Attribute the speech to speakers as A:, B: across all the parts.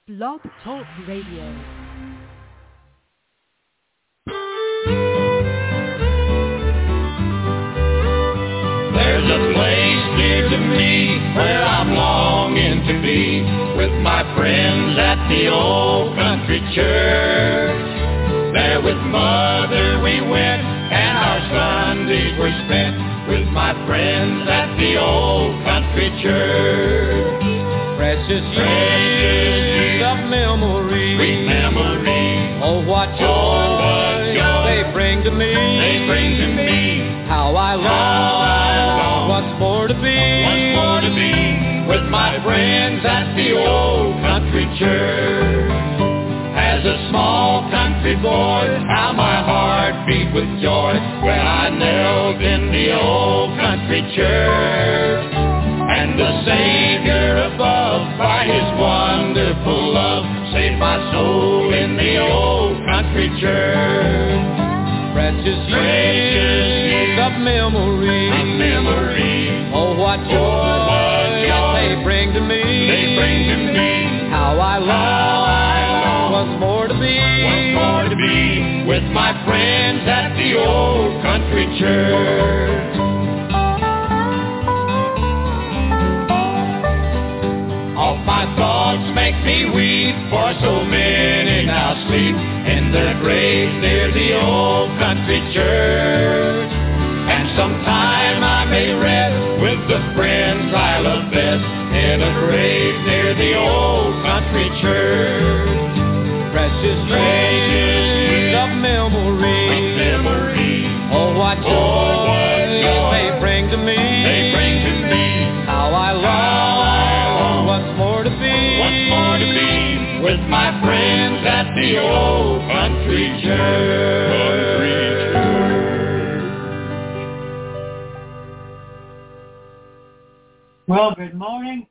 A: Blog Talk Radio.
B: There's a place near to me where I'm longing to be with my friends at the old country church. There with Mother we went and our Sundays were spent with my friends at the old country church.
C: Precious years of memory,
B: sweet memory.
C: Oh, what joy they bring to me.
B: They bring to me.
C: How I long once more to be
B: with my friends at the old country church. As a small country boy, how my heart beat with joy when I knelt in the old country church. And the Savior above, by His wonderful love, saved my soul in the old country church.
C: Precious years of memory, oh, what joy they bring to me. How I long once more to be
B: with my friends at the old country church. All my thoughts make me weep, for so many now sleep in their graves near the old country church. And sometime I may rest with the friends I love best in a grave near the old country church.
C: Precious years of memory, oh, what joy they bring to me. How I long once more to be
B: with my friends at the old country church.
D: Well, good morning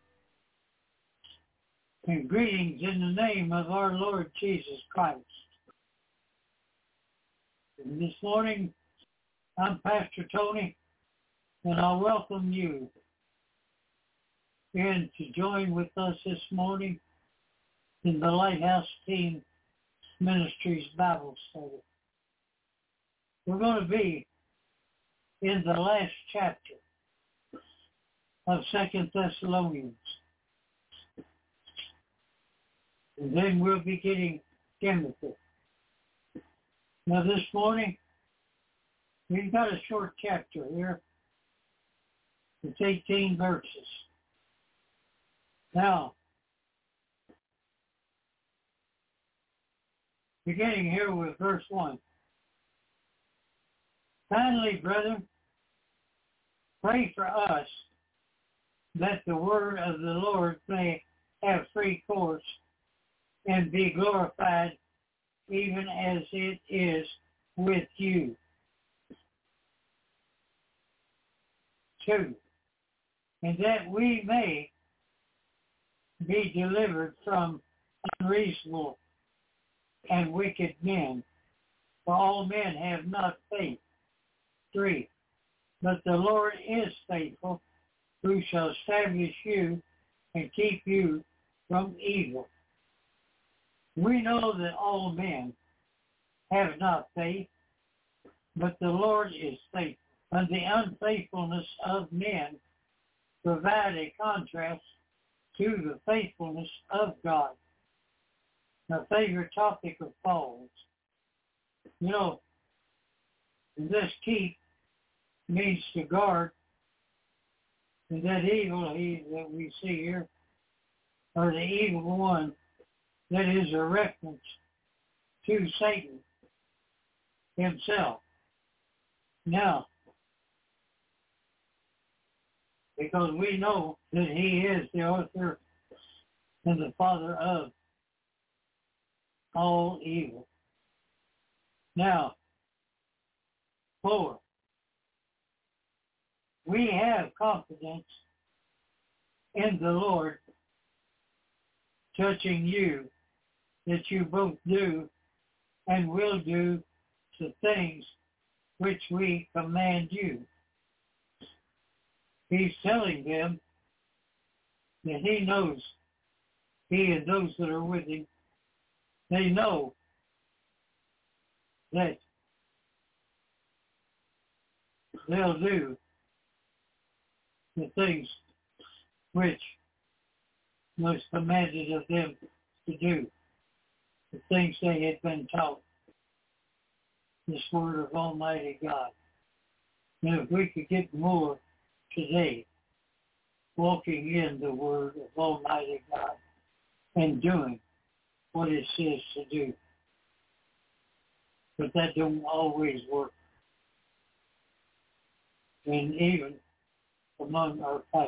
D: and greetings in the name of our Lord Jesus Christ. And this morning, I'm Pastor Tony, and I welcome you in to join with us this morning in the Lighthouse Team Ministries Bible study. We're going to be in the last chapter of 2 Thessalonians. And then we'll be getting Timothy. Now this morning, we've got a short chapter here. It's 18 verses. Now, beginning here with verse 1. Finally, brethren, pray for us that the word of the Lord may have free course and be glorified even as it is with you. 2. And that we may be delivered from unreasonable and wicked men, for all men have not faith. 3. But the Lord is faithful, who shall establish you and keep you from evil. We know that all men have not faith, but the Lord is faithful. And the unfaithfulness of men provide a contrast to the faithfulness of God. My favorite topic of Paul's. You know, this keep means to guard, and that evil that we see here, or the evil one, that is a reference to Satan himself. Now, because we know that he is the author and the father of all evil. Now, 4. We have confidence in the Lord touching you, that you both do and will do the things which we command you. He's telling them that he knows he and those that are with him, they know that they'll do the things which was commanded of them to do, the things they had been taught, this word of Almighty God. And if we could get more today, walking in the word of Almighty God and doing what it says to do. But that don't always work. And even among our pastors.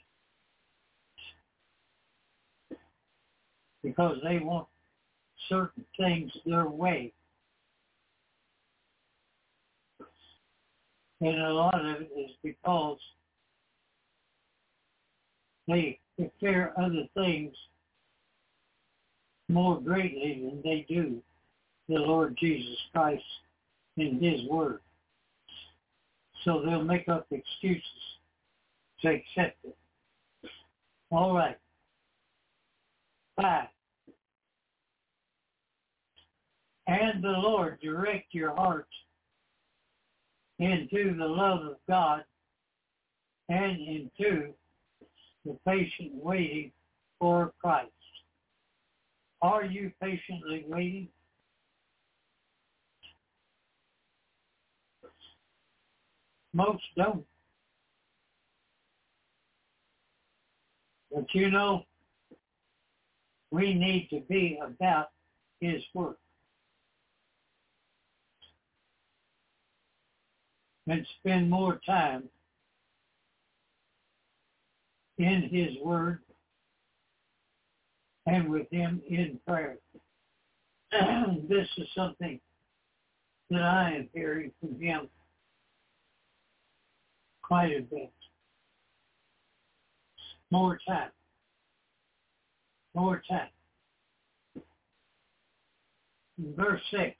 D: Because they want certain things their way. And a lot of it is because they fear other things more greatly than they do the Lord Jesus Christ and His Word. So they'll make up excuses to accept it. All right. 5. And the Lord direct your hearts into the love of God and into the patient waiting for Christ. Are you patiently waiting? Most don't. But you know, we need to be about His work. And spend more time in His Word and with Him in prayer. This is something that I am hearing from Him quite a bit. More time. More time. Verse 6.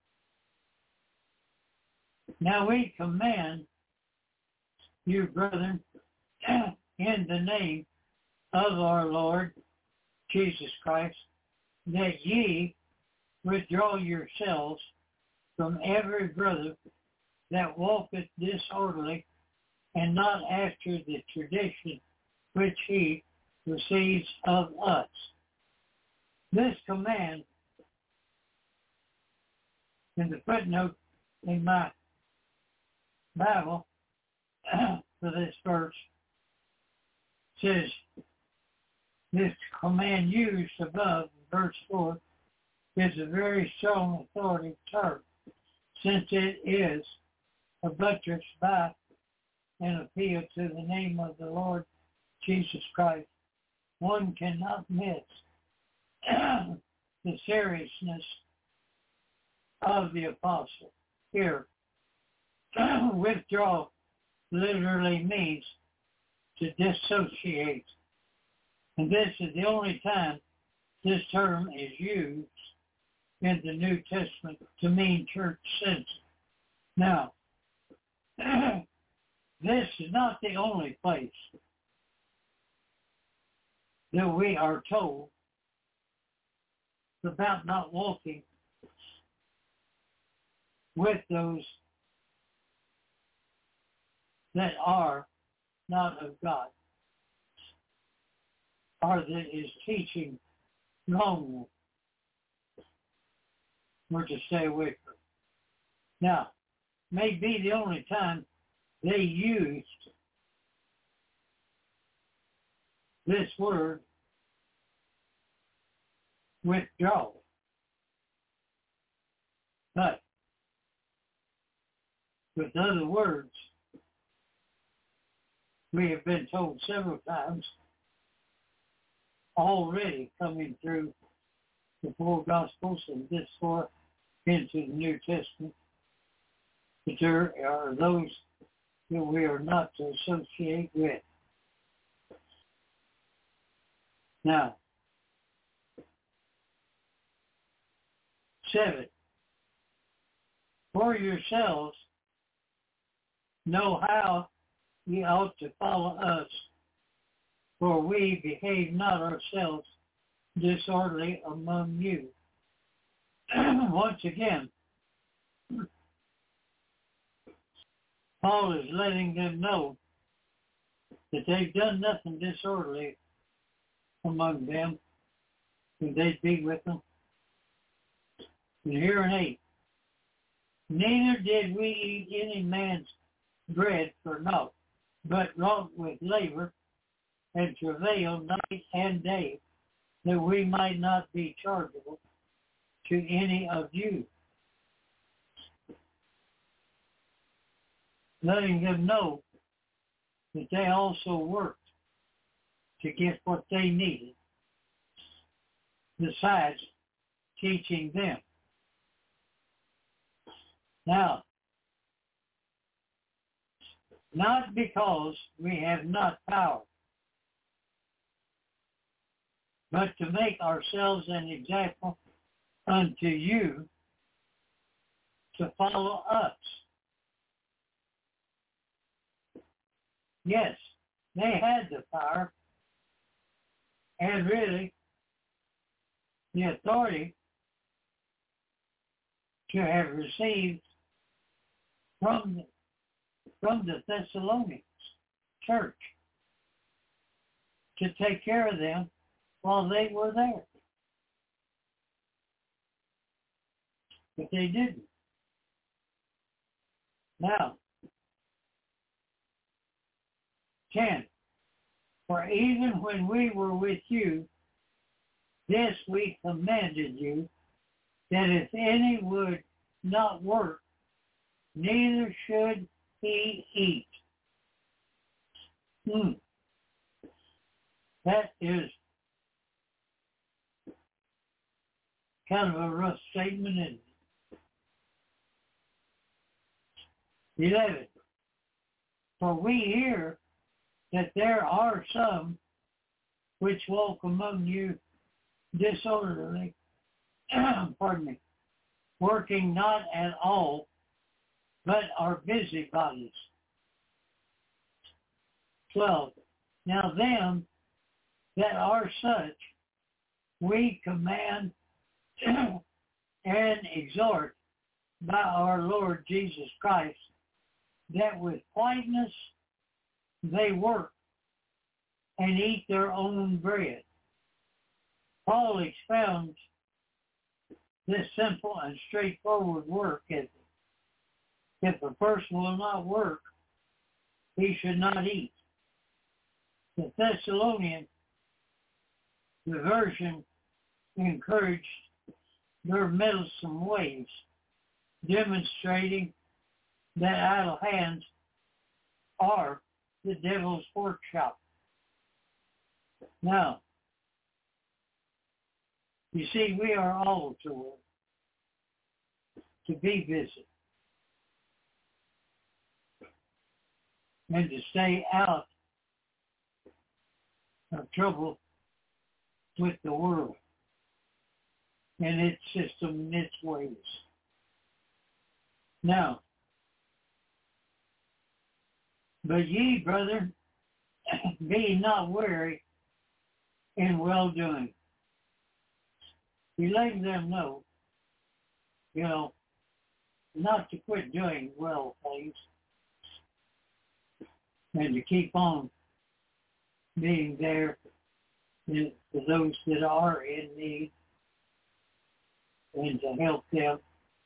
D: Now we command you, brethren, in the name of our Lord Jesus Christ, that ye withdraw yourselves from every brother that walketh disorderly, and not after the tradition which he receives of us. This command, in the footnote in my Bible for this verse, says this command used above, verse 4, is a very strong authoritative term, since it is a buttress by an appeal to the name of the Lord Jesus Christ. One cannot miss the seriousness of the apostle here. Withdraw literally means to dissociate. And this is the only time this term is used in the New Testament to mean church censor. Now, this is not the only place that we are told about not walking with those that are not of God, or that is teaching wrongly. We're to stay away from. Now, may be the only time they used this word, withdraw. But with other words, we have been told several times already coming through the four Gospels and this far into the New Testament that there are those that we are not to associate with. Now, 7. For yourselves know how ye ought to follow us, for we behave not ourselves disorderly among you. Once again, Paul is letting them know that they've done nothing disorderly among them, and they'd be with them. And here in 8, neither did we eat any man's bread for naught, but wrought with labor and travail night and day, that we might not be chargeable to any of you. Letting them know that they also worked to get what they needed, besides teaching them. Now, not because we have not power, but to make ourselves an example unto you to follow us. Yes, they had the power and really the authority to have received from the Thessalonians church to take care of them while they were there. But they didn't. Now, 10. For even when we were with you, this we commanded you, that if any would not work, neither should he eat. That is kind of a rough statement, isn't it? 11. For we hear that there are some which walk among you disorderly, working not at all, but are busybodies. 12. Now them that are such, we command and exhort by our Lord Jesus Christ, that with quietness they work and eat their own bread. Paul expounds this simple and straightforward work ethic. If a person will not work, he should not eat. The Thessalonian version encouraged their meddlesome ways, demonstrating that idle hands are the devil's workshop. Now, you see, we are all to work, to be busy, and to stay out of trouble with the world and its system and its ways. Now, but ye, brethren, be not weary in well-doing. He letting them know, not to quit doing well things and to keep on being there for those that are in need and to help them.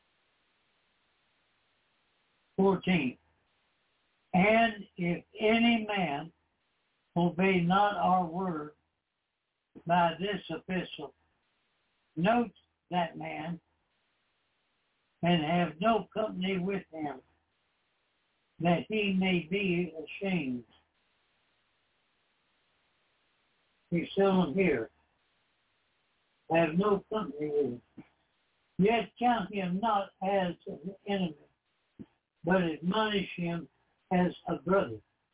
D: 14. And if any man obey not our word by this epistle, note that man and have no company with him, that he may be ashamed. He's telling here, have no company with him. Yet count him not as an enemy, but admonish him as a brother.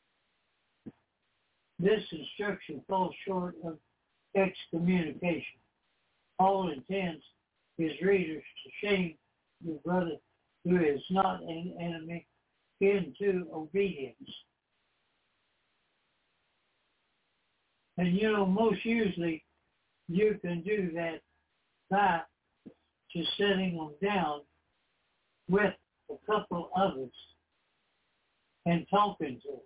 D: This instruction falls short of excommunication. Paul intends his readers to shame the brother who is not an enemy into obedience. And most usually you can do that by just sitting them down with a couple of us and talking to them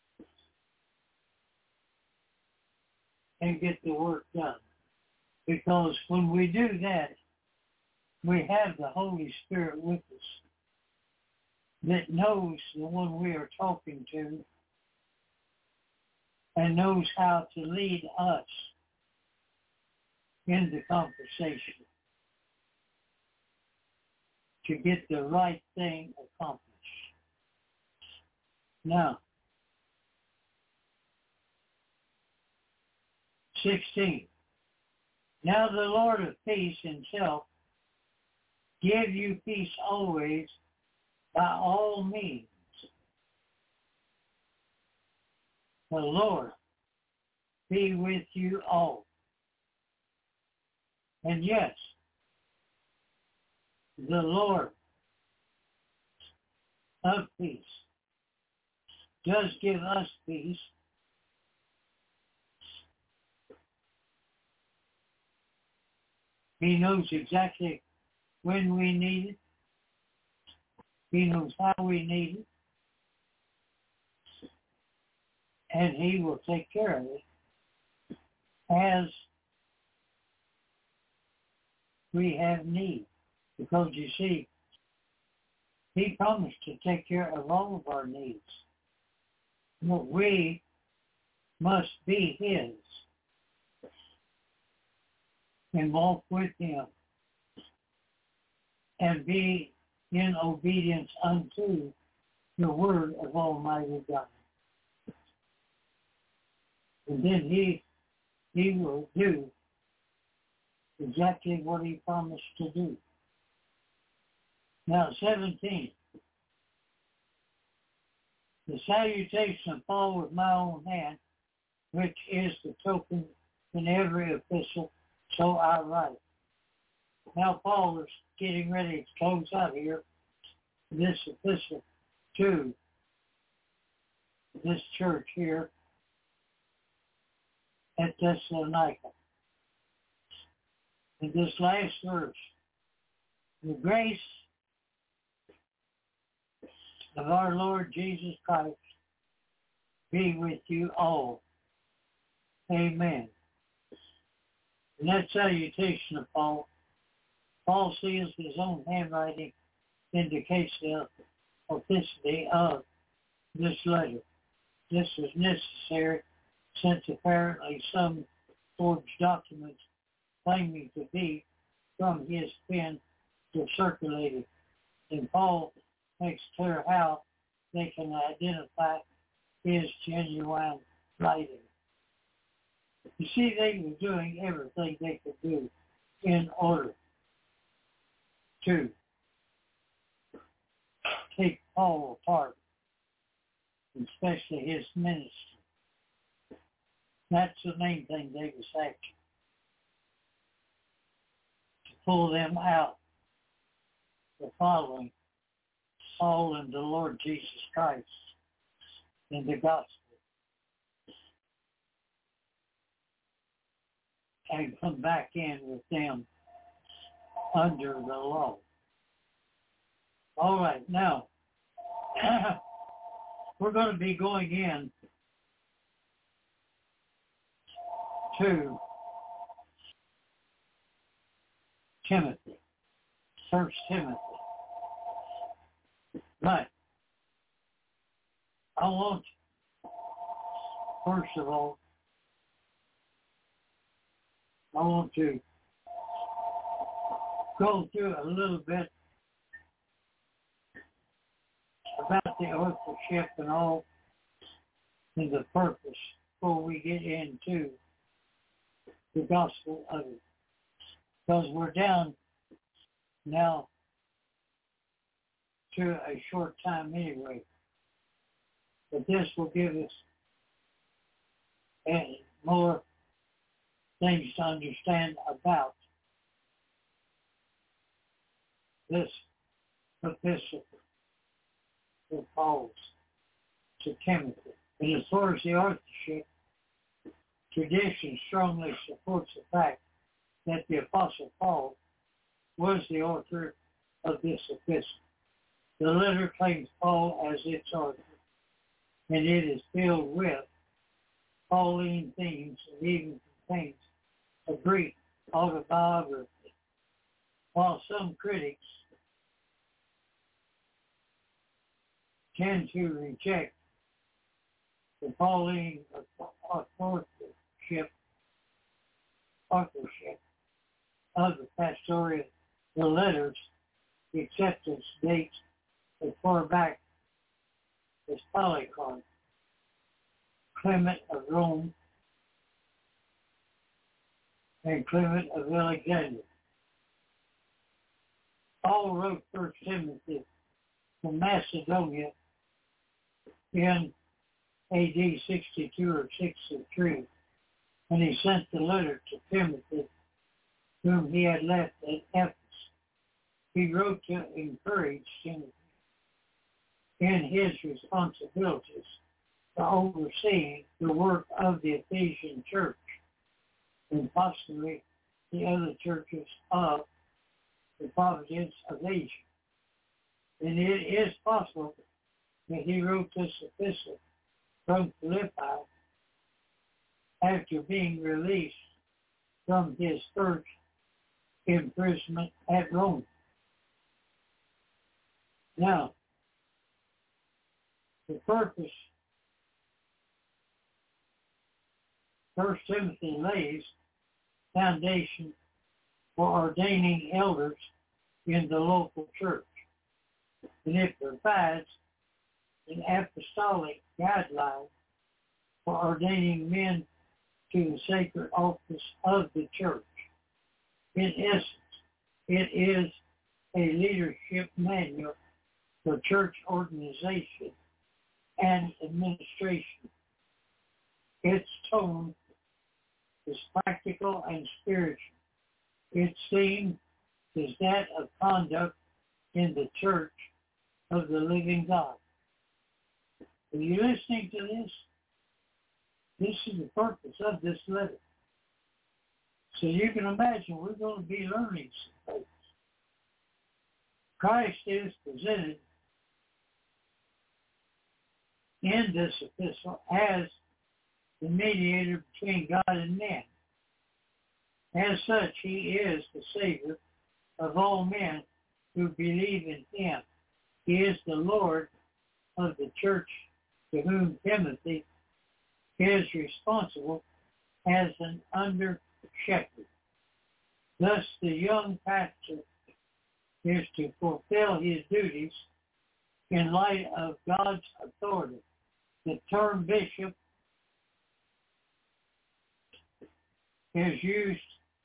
D: and get the work done. Because when we do that, we have the Holy Spirit with us that knows the one we are talking to and knows how to lead us in the conversation to get the right thing accomplished. Now, 16. Now the Lord of peace himself give you peace always by all means. The Lord be with you all. And yes, the Lord of peace does give us peace. He knows exactly when we need it. He knows how we need it. And he will take care of it as we have need. Because you see, he promised to take care of all of our needs. But we must be his and walk with him and be in obedience unto the word of Almighty God. And then he will do exactly what he promised to do. Now, 17. The salutation of Paul with my own hand, which is the token in every epistle, so I write. Now, Paul is getting ready to close out here this epistle to this church here at Thessalonica. In this last verse, the grace of our Lord Jesus Christ be with you all. Amen. And that salutation of Paul, Paul seals his own handwriting, indicates the authenticity of this letter. This was necessary since apparently some forged documents claiming to be from his pen were circulated. And Paul makes clear how they can identify his genuine writing. You see, they were doing everything they could do in order to take Paul apart, especially his ministry. That's the main thing they was after. To pull them out for following Saul and the Lord Jesus Christ in the gospel. And come back in with them under the law. All right, now, we're going to be going in to Timothy, 1 Timothy. Right. I want, first of all, I want to go through a little bit about the authorship and all and the purpose before we get into the gospel of it. Because we're down now to a short time anyway. But this will give us more things to understand about this epistle of Paul's to Timothy. And as far as the authorship, tradition strongly supports the fact that the Apostle Paul was the author of this epistle. The letter claims Paul as its author, and it is filled with Pauline themes and even contains a brief autobiography. While some critics tend to reject the Pauline authorship of the pastoral, the letters, the acceptance dates as far back as Polycarp, Clement of Rome, and Clement of Alexandria. Paul wrote 1 Timothy from Macedonia in AD 62 or 63, and he sent the letter to Timothy, whom he had left at Ephesus. He wrote to encourage Timothy in his responsibilities to oversee the work of the Ephesian church and possibly the other churches of the province of Asia. And it is possible that he wrote this epistle from Philippi after being released from his first imprisonment at Rome. Now, the purpose, 1 Timothy lays foundation for ordaining elders in the local church, and it provides an apostolic guideline for ordaining men to the sacred office of the church. In essence, it is a leadership manual for church organization and administration. Its tone is practical and spiritual. Its theme is that of conduct in the church of the living God. Are you listening to this? This is the purpose of this letter. So you can imagine we're going to be learning some things. Christ is presented in this epistle as the mediator between God and man. As such, he is the Savior of all men who believe in him. He is the Lord of the church, to whom Timothy is responsible as an under-shepherd. Thus, the young pastor is to fulfill his duties in light of God's authority. The term bishop is used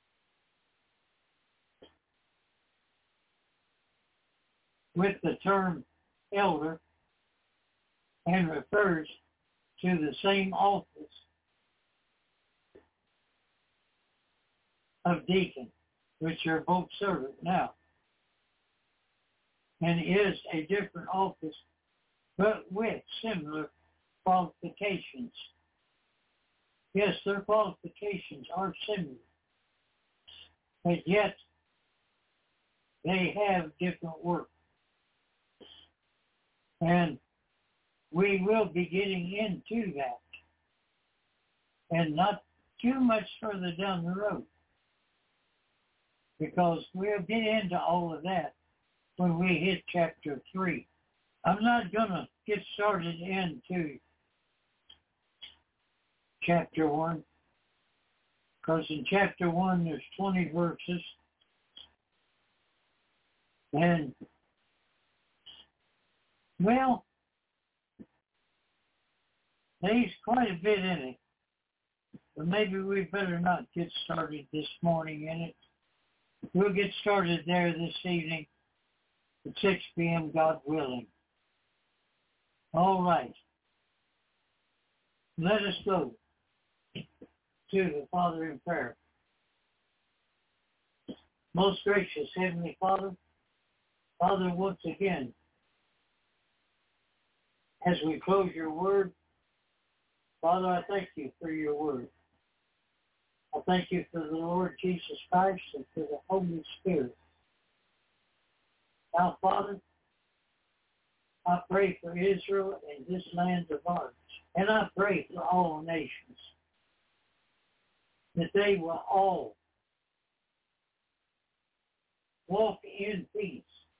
D: with the term elder and refers to the same office of deacon, which are both servant now, and is a different office, but with similar qualifications. Yes, their qualifications are similar, but yet they have different work. And we will be getting into that, and not too much further down the road, because we'll get into all of that when we hit chapter 3. I'm not going to get started into chapter 1, because in chapter 1 there's 20 verses, and well, there's quite a bit in it, but maybe we better not get started this morning in it. We'll get started there this evening at 6 p.m., God willing. All right. Let us go to the Father in prayer. Most gracious Heavenly Father, Father, once again, as we close your word, Father, I thank you for your word. I thank you for the Lord Jesus Christ and for the Holy Spirit. Now, Father, I pray for Israel and this land of ours. And I pray for all nations, that they will all walk in peace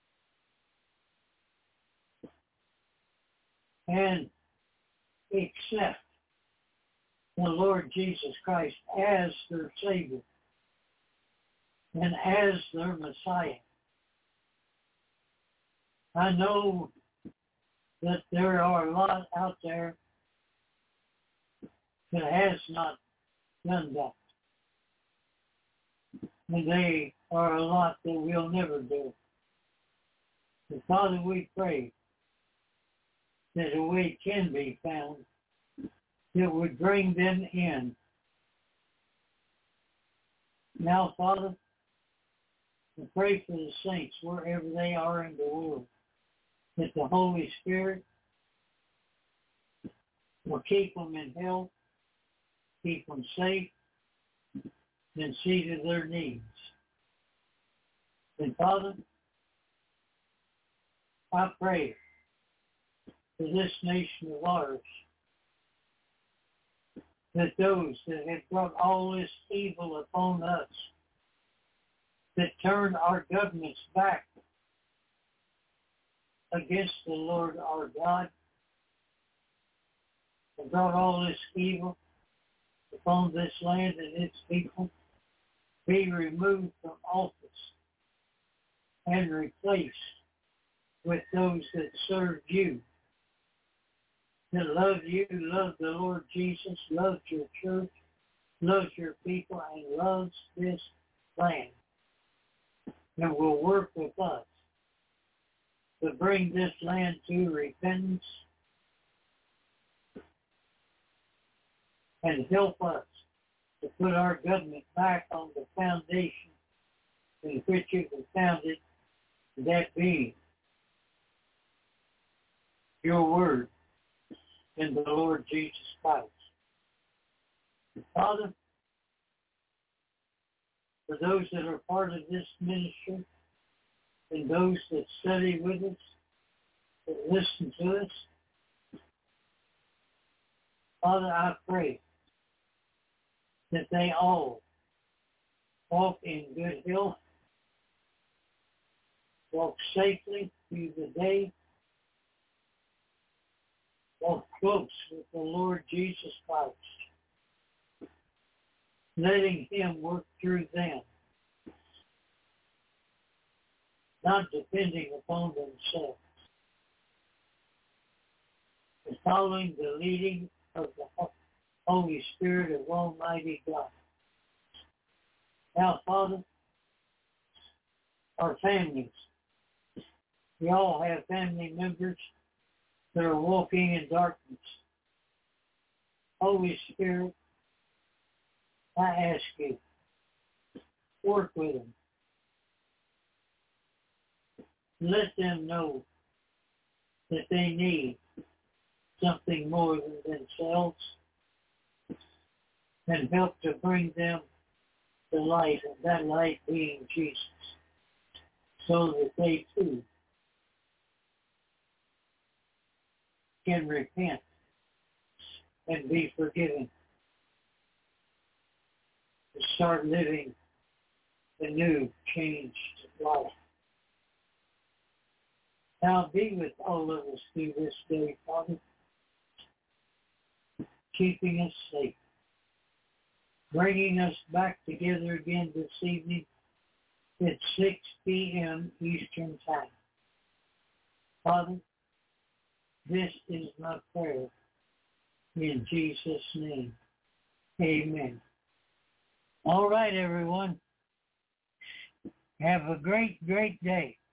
D: and accept the Lord Jesus Christ as their Savior and as their Messiah. I know that there are a lot out there that has not done that. And they are a lot that will never do. But Father, we pray that a way can be found that would bring them in. Now, Father, I pray for the saints wherever they are in the world, that the Holy Spirit will keep them in health, keep them safe, and see to their needs. And Father, I pray for this nation of ours, that those that have brought all this evil upon us, that turned our governments back against the Lord our God, and brought all this evil upon this land and its people, be removed from office and replaced with those that serve you, that love you, love the Lord Jesus, loves your church, loves your people, and loves this land, and will work with us to bring this land to repentance and help us to put our government back on the foundation in which it was founded, that being your word in the Lord Jesus Christ. Father, for those that are part of this ministry and those that study with us, that listen to us, Father, I pray that they all walk in good health, walk safely through the day, walk close with the Lord Jesus Christ, letting him work through them, not depending upon themselves, but following the leading of the Holy Spirit of Almighty God. Now, Father, our families, we all have family members that are walking in darkness. Holy Spirit, I ask you, work with them. Let them know that they need something more than themselves, and help to bring them the light, and that light being Jesus, so that they too can repent and be forgiven, to start living a new, changed life. Now be with all of us through this day, Father, keeping us safe, bringing us back together again this evening at 6 p.m. Eastern Time. Father, this is my prayer in Jesus' name. Amen. All right, everyone. Have a great, great day.